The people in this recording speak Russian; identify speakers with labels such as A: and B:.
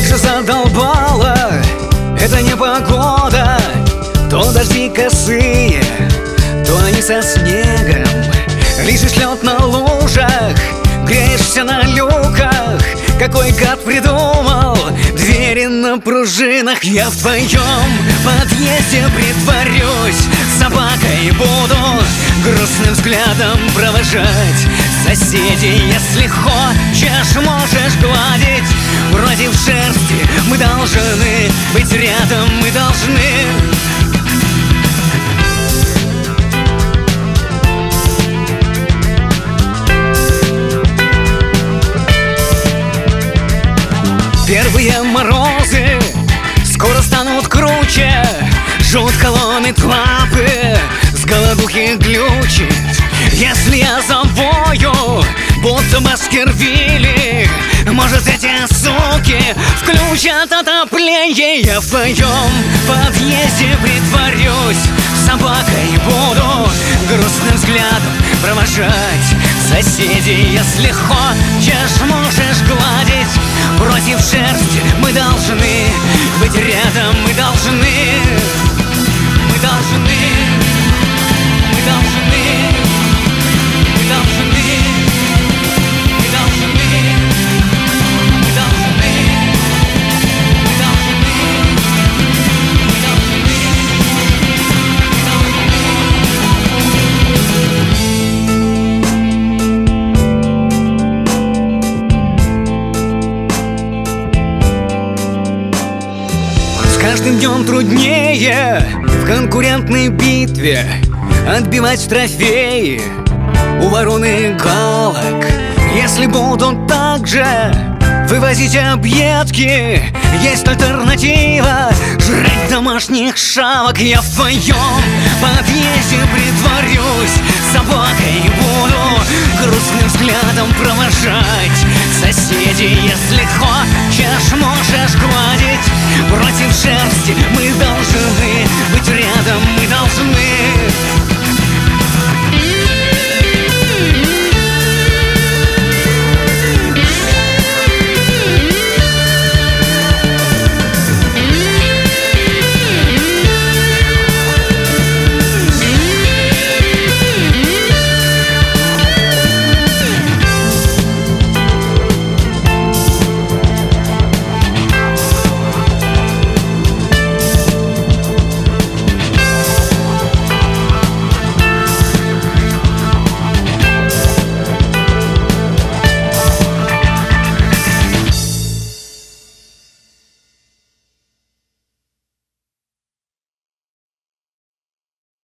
A: уже задолбала эта непогода. То дожди косые, то они со снегом. Лежишь лед на лужах, греешься на люках. Какой гад придумал двери на пружинах? Я в твоем подъезде притворюсь собакой, буду грустным взглядом провожать соседей. Если хочешь, можешь гладить против шерсти. Мы должны быть рядом, мы должны. Первые морозы скоро станут круче. Жжут колонны клапы, с голодухи глючит. Если я завою, будто Баскервилли, может, эти суки включат отопление. Я в твоем подъезде притворюсь собакой, буду грустным взглядом провожать соседей. Если хочешь, можешь гладить против шерсти. Мы должны быть рядом, мы должны. Мы должны. Мы должны. Мы должны. Мы должны. Мы должны. Мы должны. С каждым днем труднее в конкурентной битве отбивать трофеи у ворон и галок. Если будут так же вывозить объедки, есть альтернатива — жрать домашних шавок. Я в твоем подъезде притворюсь собакой, буду грустным взглядом провожать соседей. Если хочешь, можешь гладить против шерсти. Мы